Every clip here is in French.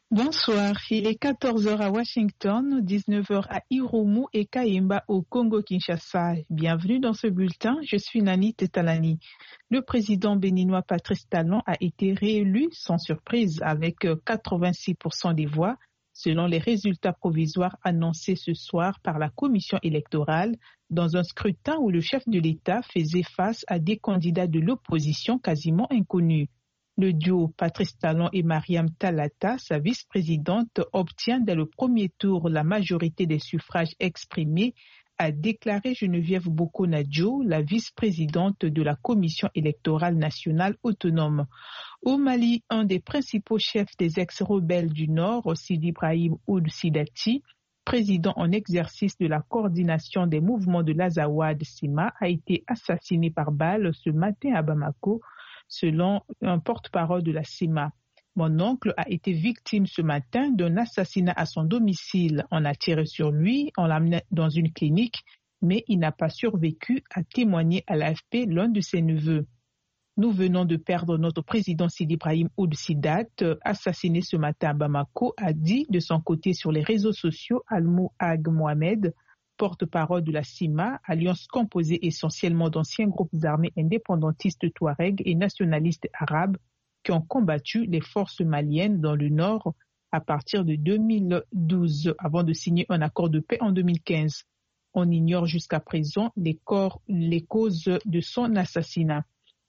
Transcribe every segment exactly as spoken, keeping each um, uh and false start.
Bonsoir, il est quatorze heures à Washington, dix-neuf heures à Irumu et Kayemba au Congo-Kinshasa. Bienvenue dans ce bulletin, je suis Nani Tetalani. Le président béninois Patrice Talon a été réélu sans surprise avec quatre-vingt-six pour cent des voix, selon les résultats provisoires annoncés ce soir par la commission électorale, dans un scrutin où le chef de l'État faisait face à des candidats de l'opposition quasiment inconnus. Le duo Patrice Talon et Mariam Talata, sa vice-présidente, obtient dès le premier tour la majorité des suffrages exprimés, a déclaré Geneviève Boko-Nadjo, la vice-présidente de la Commission électorale nationale autonome. Au Mali, un des principaux chefs des ex-rebelles du Nord, Sidi Ibrahim Ould Sidati, président en exercice de la coordination des mouvements de l'Azawad Sima, a été assassiné par balle ce matin à Bamako, selon un porte-parole de la C I M A. Mon oncle a été victime ce matin d'un assassinat à son domicile. On a tiré sur lui, on l'a amené dans une clinique, mais il n'a pas survécu, a témoigné à l'A F P l'un de ses neveux. Nous venons de perdre notre président Sidi Ibrahim Ould Sidat, assassiné ce matin à Bamako, a dit de son côté sur les réseaux sociaux Almou Ag Mohamed, porte-parole de la C I M A, alliance composée essentiellement d'anciens groupes armés indépendantistes touaregs et nationalistes arabes qui ont combattu les forces maliennes dans le nord à partir de deux mille douze, avant de signer un accord de paix en deux mille quinze. On ignore jusqu'à présent les, corps, les causes de son assassinat.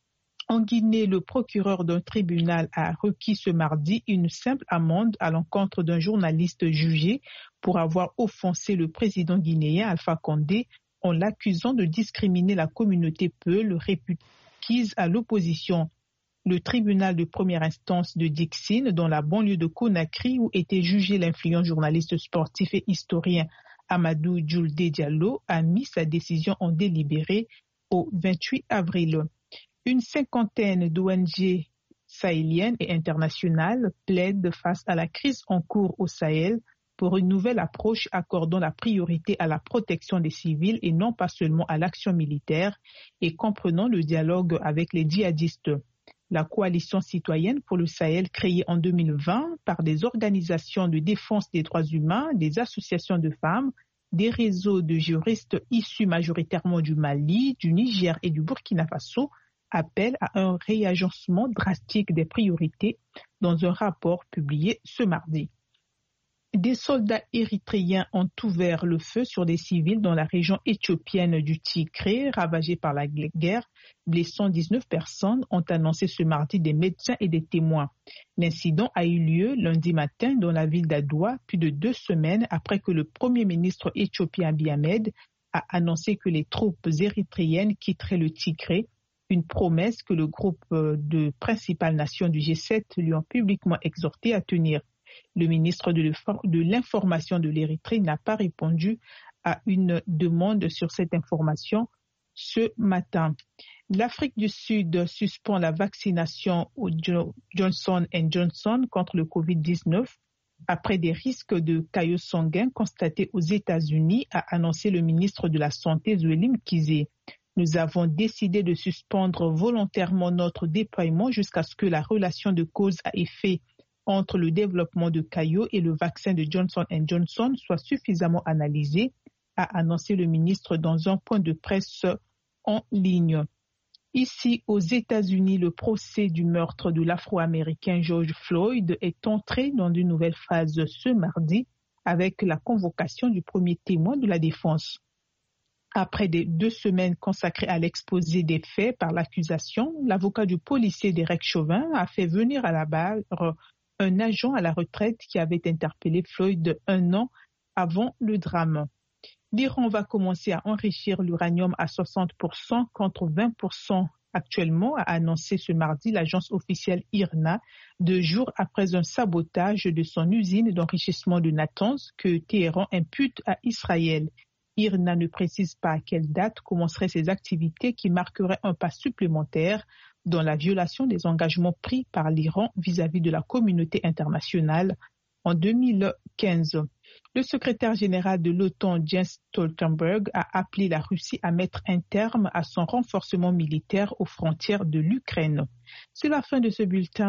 En Guinée, le procureur d'un tribunal a requis ce mardi une simple amende à l'encontre d'un journaliste jugé pour avoir offensé le président guinéen Alpha Condé en l'accusant de discriminer la communauté Peul, réputée acquise à l'opposition. Le tribunal de première instance de Dixine, dans la banlieue de Conakry, où était jugé l'influent journaliste sportif et historien Amadou Djoulde Diallo, a mis sa décision en délibéré au vingt-huit avril. Une cinquantaine d'O N G sahéliennes et internationales plaident face à la crise en cours au Sahel pour une nouvelle approche accordant la priorité à la protection des civils et non pas seulement à l'action militaire et comprenant le dialogue avec les djihadistes. La coalition citoyenne pour le Sahel, créée en deux mille vingt par des organisations de défense des droits humains, des associations de femmes, des réseaux de juristes issus majoritairement du Mali, du Niger et du Burkina Faso, appelle à un réagencement drastique des priorités dans un rapport publié ce mardi. Des soldats érythréens ont ouvert le feu sur des civils dans la région éthiopienne du Tigré, ravagée par la guerre, blessant dix-neuf personnes, ont annoncé ce mardi des médecins et des témoins. L'incident a eu lieu lundi matin dans la ville d'Adoua, plus de deux semaines après que le premier ministre éthiopien Abiy Ahmed a annoncé que les troupes érythréennes quitteraient le Tigré, une promesse que le groupe de principales nations du G sept lui ont publiquement exhorté à tenir. Le ministre de l'Information de l'Érythrée n'a pas répondu à une demande sur cette information ce matin. L'Afrique du Sud suspend la vaccination au Johnson and Johnson contre le covid dix-neuf après des risques de caillots sanguins constatés aux États-Unis, a annoncé le ministre de la Santé Zweli Mkhize. Nous avons décidé de suspendre volontairement notre déploiement jusqu'à ce que la relation de cause à effet entre le développement de caillots et le vaccin de Johnson and Johnson soit suffisamment analysée, a annoncé le ministre dans un point de presse en ligne. Ici, aux États-Unis, le procès du meurtre de l'Afro-Américain George Floyd est entré dans une nouvelle phase ce mardi avec la convocation du premier témoin de la défense. Après des deux semaines consacrées à l'exposé des faits par l'accusation, l'avocat du policier Derek Chauvin a fait venir à la barre un agent à la retraite qui avait interpellé Floyd un an avant le drame. L'Iran va commencer à enrichir l'uranium à soixante pour cent contre vingt pour cent actuellement, a annoncé ce mardi l'agence officielle I R N A, deux jours après un sabotage de son usine d'enrichissement de Natanz que Téhéran impute à Israël. I R N A ne précise pas à quelle date commenceraient ces activités qui marqueraient un pas supplémentaire dans la violation des engagements pris par l'Iran vis-à-vis de la communauté internationale en deux mille quinze. Le secrétaire général de l'OTAN, Jens Stoltenberg, a appelé la Russie à mettre un terme à son renforcement militaire aux frontières de l'Ukraine. C'est la fin de ce bulletin.